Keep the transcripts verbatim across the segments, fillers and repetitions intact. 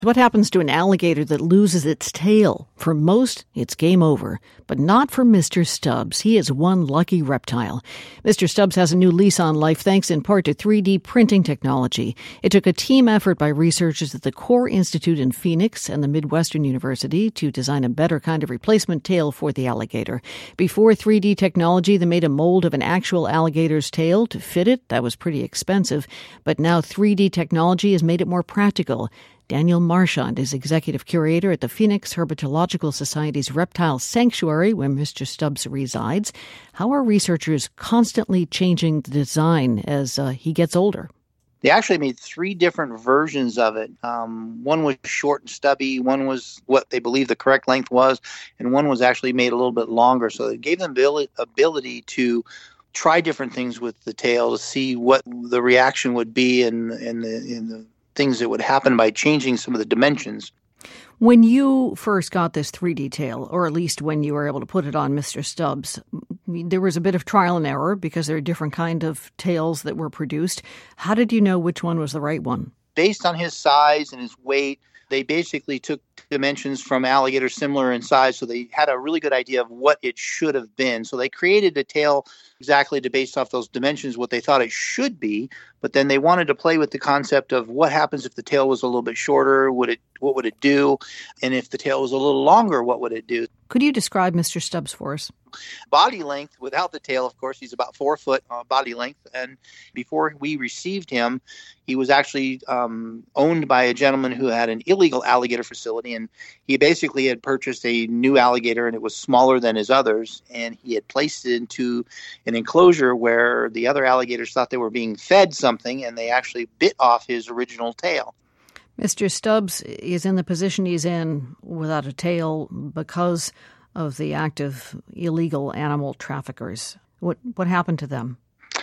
What happens to an alligator that loses its tail? For most, it's game over. But not for Mister Stubbs. He is one lucky reptile. Mister Stubbs has a new lease on life thanks in part to three D printing technology. It took a team effort by researchers at the Core Institute in Phoenix and the Midwestern University to design a better kind of replacement tail for the alligator. Before three D technology, they made a mold of an actual alligator's tail to fit it. That was pretty expensive. But now three D technology has made it more practical. Daniel Marchand is executive curator at the Phoenix Herpetological Society's Reptile Sanctuary, where Mister Stubbs resides. How are researchers constantly changing the design as uh, he gets older? They actually made three different versions of it. Um, one was short and stubby, one was what they believe the correct length was, and one was actually made a little bit longer. So it gave them the ability to try different things with the tail to see what the reaction would be in, in the in the things that would happen by changing some of the dimensions. When you first got this three D tail, or at least when you were able to put it on Mister Stubbs, there was a bit of trial and error because there are different kind of tails that were produced. How did you know which one was the right one? Based on his size and his weight, they basically took dimensions from alligators similar in size, so they had a really good idea of what it should have been. So they created a tail exactly to base off those dimensions, what they thought it should be, but then they wanted to play with the concept of what happens if the tail was a little bit shorter, would it, what would it do? And if the tail was a little longer, what would it do? Could you describe Mister Stubbs for us? Body length, without the tail, of course, he's about four foot uh, body length. And before we received him, he was actually um, owned by a gentleman who had an illegal alligator facility. And he basically had purchased a new alligator, and it was smaller than his others. And he had placed it into an enclosure where the other alligators thought they were being fed something, and they actually bit off his original tail. Mister Stubbs is in the position he's in without a tail because of the active illegal animal traffickers. What what happened to them?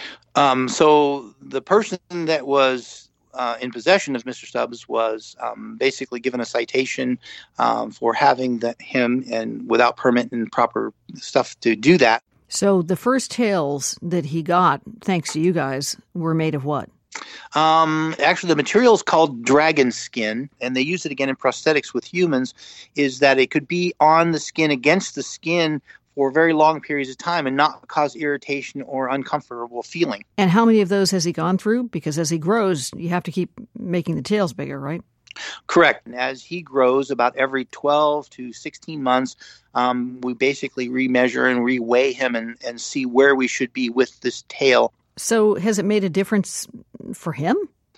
Um, so the person that was uh, in possession of Mister Stubbs was um, basically given a citation um, for having the, him and without permit and proper stuff to do that. So the first tails that he got, thanks to you guys, were made of what? Um, actually, the material is called dragon skin, and they use it again in prosthetics with humans, is that it could be on the skin, against the skin, for very long periods of time and not cause irritation or uncomfortable feeling. And how many of those has he gone through? Because as he grows, you have to keep making the tails bigger, right? Correct. And as he grows, about every twelve to sixteen months, um, we basically remeasure and reweigh him and, and see where we should be with this tail. So has it made a difference for him?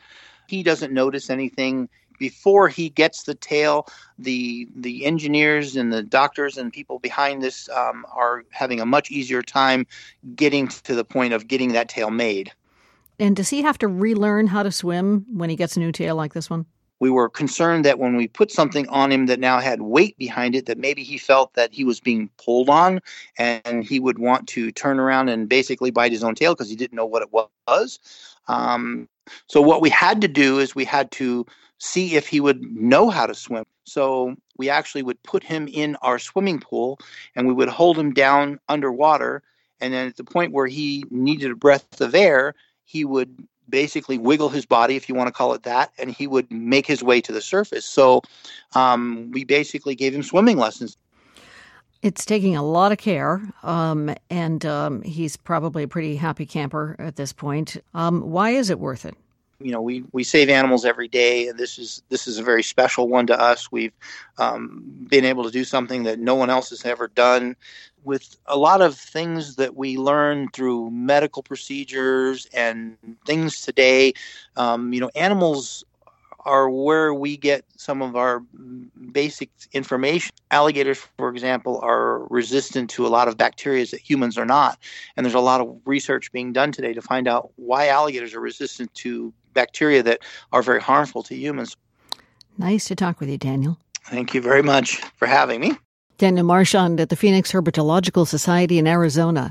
He doesn't notice anything. Before he gets the tail, the the engineers and the doctors and people behind this um, are having a much easier time getting to the point of getting that tail made. And does he have to relearn how to swim when he gets a new tail like this one? We were concerned that when we put something on him that now had weight behind it, that maybe he felt that he was being pulled on and he would want to turn around and basically bite his own tail because he didn't know what it was. Um, so what we had to do is we had to see if he would know how to swim. So we actually would put him in our swimming pool and we would hold him down underwater. And then at the point where he needed a breath of air, he would basically wiggle his body, if you want to call it that, and he would make his way to the surface. So um, we basically gave him swimming lessons. It's taking a lot of care, um, and um, he's probably a pretty happy camper at this point. Um, why is it worth it? You know, we, we save animals every day, and this is this is a very special one to us. We've um, been able to do something that no one else has ever done. With a lot of things that we learn through medical procedures and things today, um, you know, animals are where we get some of our basic information. Alligators, for example, are resistant to a lot of bacteria that humans are not. And there's a lot of research being done today to find out why alligators are resistant to bacteria that are very harmful to humans. Nice to talk with you, Daniel. Thank you very much for having me. Daniel Marchand at the Phoenix Herpetological Society in Arizona.